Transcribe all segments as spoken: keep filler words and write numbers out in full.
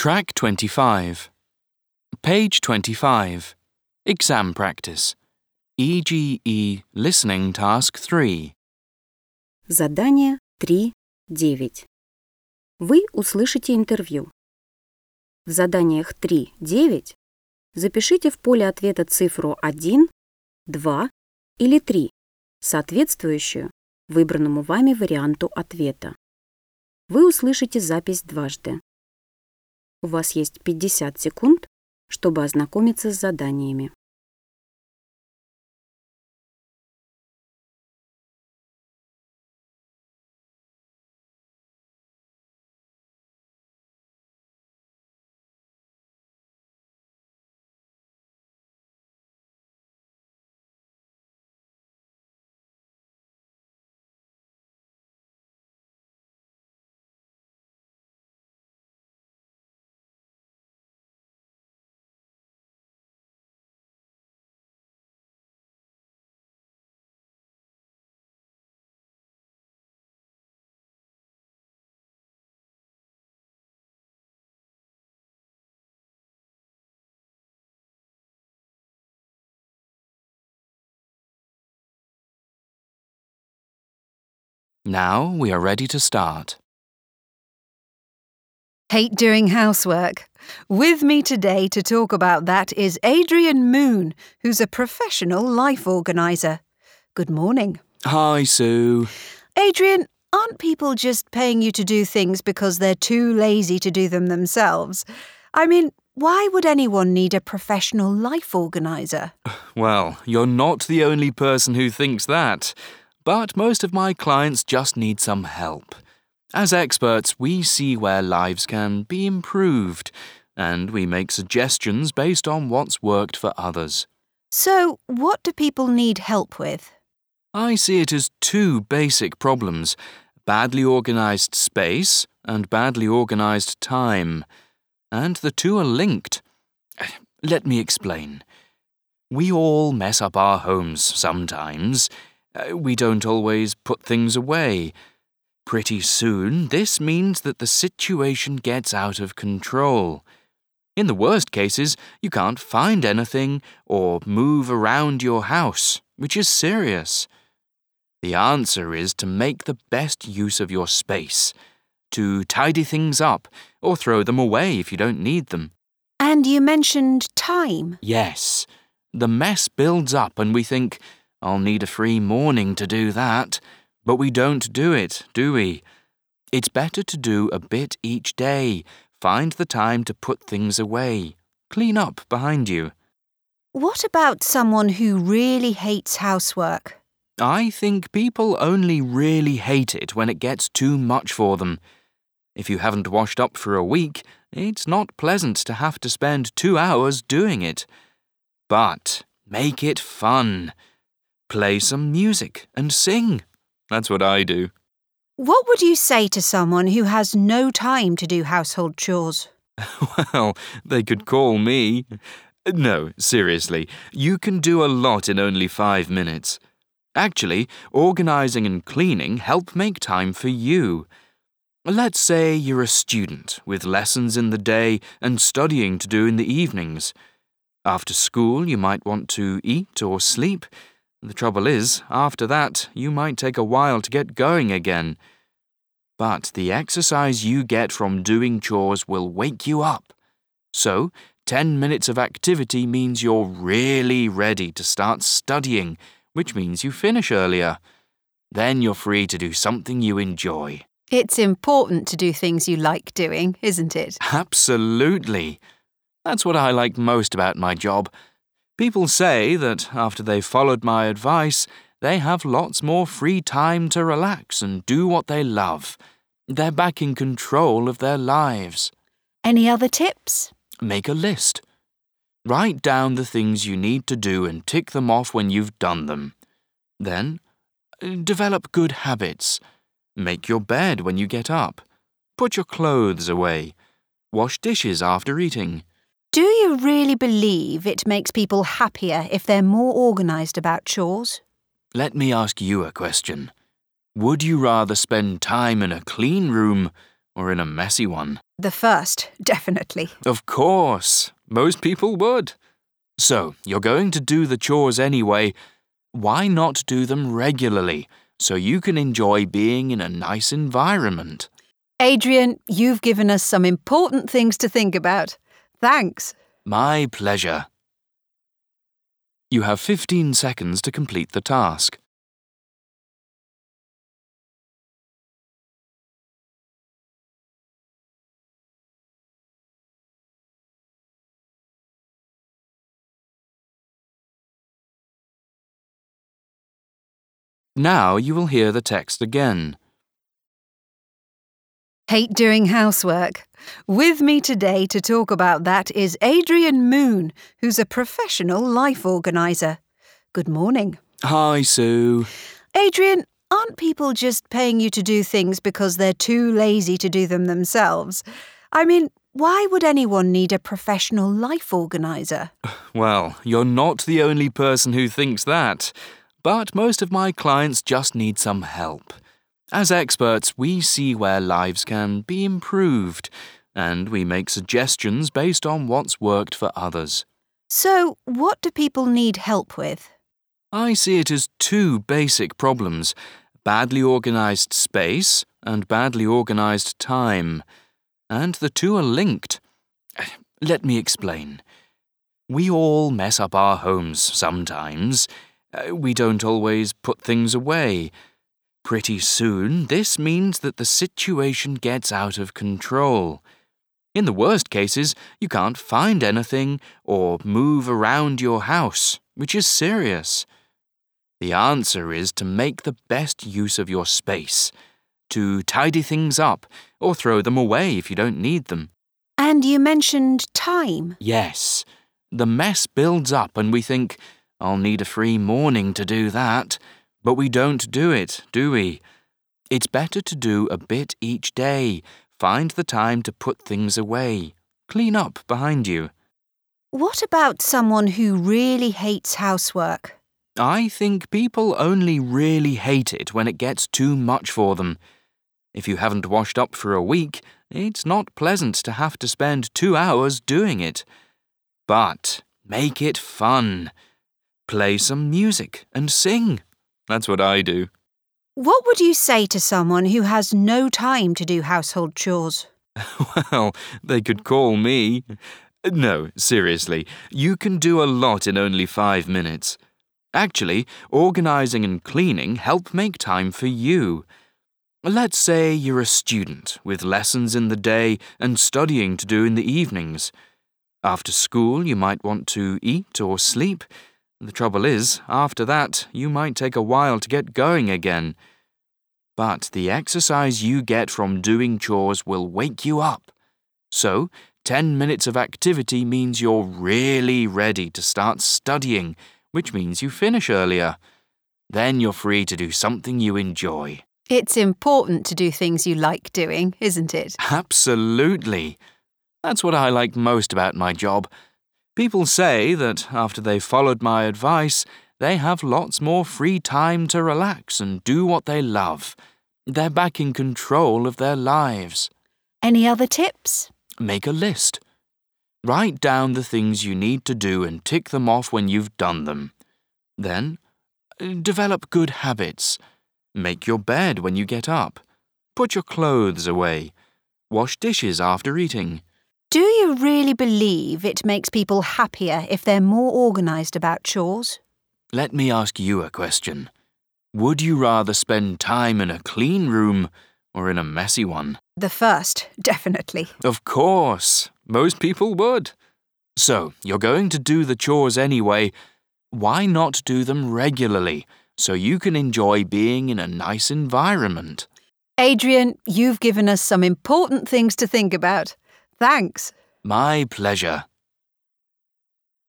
Track twenty-five. Page twenty-five. Exam practice. E G E Listening Task three. Задание три девять. Вы услышите интервью. В заданиях три девять запишите в поле ответа цифру один, два или три, соответствующую выбранному вами варианту ответа. Вы услышите запись дважды. У вас есть пятьдесят секунд, чтобы ознакомиться с заданиями. Now we are ready to start. Hate doing housework. With me today to talk about that is Adrian Moon, who's a professional life organiser. Good morning. Hi, Sue. Adrian, aren't people just paying you to do things because they're too lazy to do them themselves? I mean, why would anyone need a professional life organiser? Well, you're not the only person who thinks that. But most of my clients just need some help. As experts, we see where lives can be improved, and we make suggestions based on what's worked for others. So, what do people need help with? I see it as two basic problems: badly organised space and badly organised time. And the two are linked. Let me explain. We all mess up our homes sometimes. We don't always put things away. Pretty soon, this means that the situation gets out of control. In the worst cases, you can't find anything or move around your house, which is serious. The answer is to make the best use of your space, to tidy things up or throw them away if you don't need them. And you mentioned time. Yes. The mess builds up and we think, I'll need a free morning to do that. But we don't do it, do we? It's better to do a bit each day. Find the time to put things away. Clean up behind you. What about someone who really hates housework? I think people only really hate it when it gets too much for them. If you haven't washed up for a week, it's not pleasant to have to spend two hours doing it. But make it fun. Play some music and sing. That's what I do. What would you say to someone who has no time to do household chores? Well, they could call me. No, seriously, you can do a lot in only five minutes. Actually, organising and cleaning help make time for you. Let's say you're a student with lessons in the day and studying to do in the evenings. After school, you might want to eat or sleep. The trouble is, after that, you might take a while to get going again. But the exercise you get from doing chores will wake you up. So, ten minutes of activity means you're really ready to start studying, which means you finish earlier. Then you're free to do something you enjoy. It's important to do things you like doing, isn't it? Absolutely. That's what I like most about my job. People say that after they've followed my advice, they have lots more free time to relax and do what they love. They're back in control of their lives. Any other tips? Make a list. Write down the things you need to do and tick them off when you've done them. Then, develop good habits. Make your bed when you get up. Put your clothes away. Wash dishes after eating. Do you really believe it makes people happier if they're more organised about chores? Let me ask you a question. Would you rather spend time in a clean room or in a messy one? The first, definitely. Of course. Most people would. So, you're going to do the chores anyway. Why not do them regularly so you can enjoy being in a nice environment? Adrian, you've given us some important things to think about. Thanks. My pleasure. You have fifteen seconds to complete the task. Now you will hear the text again. Hate doing housework. With me today to talk about that is Adrian Moon, who's a professional life organiser. Good morning. Hi, Sue. Adrian, aren't people just paying you to do things because they're too lazy to do them themselves? I mean, why would anyone need a professional life organiser? Well, you're not the only person who thinks that. But most of my clients just need some help. As experts, we see where lives can be improved, and we make suggestions based on what's worked for others. So, what do people need help with? I see it as two basic problems: badly organised space and badly organised time. And the two are linked. Let me explain. We all mess up our homes sometimes. We don't always put things away. Pretty soon, this means that the situation gets out of control. In the worst cases, you can't find anything or move around your house, which is serious. The answer is to make the best use of your space, to tidy things up or throw them away if you don't need them. And you mentioned time. Yes, the mess builds up and we think, I'll need a free morning to do that. But we don't do it, do we? It's better to do a bit each day. Find the time to put things away. Clean up behind you. What about someone who really hates housework? I think people only really hate it when it gets too much for them. If you haven't washed up for a week, it's not pleasant to have to spend two hours doing it. But make it fun. Play some music and sing. That's what I do. What would you say to someone who has no time to do household chores? Well, they could call me. No, seriously, you can do a lot in only five minutes. Actually, organising and cleaning help make time for you. Let's say you're a student with lessons in the day and studying to do in the evenings. After school, you might want to eat or sleep. The trouble is, after that, you might take a while to get going again. But the exercise you get from doing chores will wake you up. So, ten minutes of activity means you're really ready to start studying, which means you finish earlier. Then you're free to do something you enjoy. It's important to do things you like doing, isn't it? Absolutely. That's what I like most about my job. People say that after they've followed my advice, they have lots more free time to relax and do what they love. They're back in control of their lives. Any other tips? Make a list. Write down the things you need to do and tick them off when you've done them. Then, develop good habits. Make your bed when you get up. Put your clothes away. Wash dishes after eating. Do you really believe it makes people happier if they're more organised about chores? Let me ask you a question. Would you rather spend time in a clean room or in a messy one? The first, definitely. Of course. Most people would. So, you're going to do the chores anyway. Why not do them regularly so you can enjoy being in a nice environment? Adrian, you've given us some important things to think about. Thanks. My pleasure.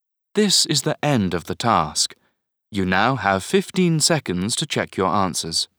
This is the end of the task. You now have fifteen seconds to check your answers.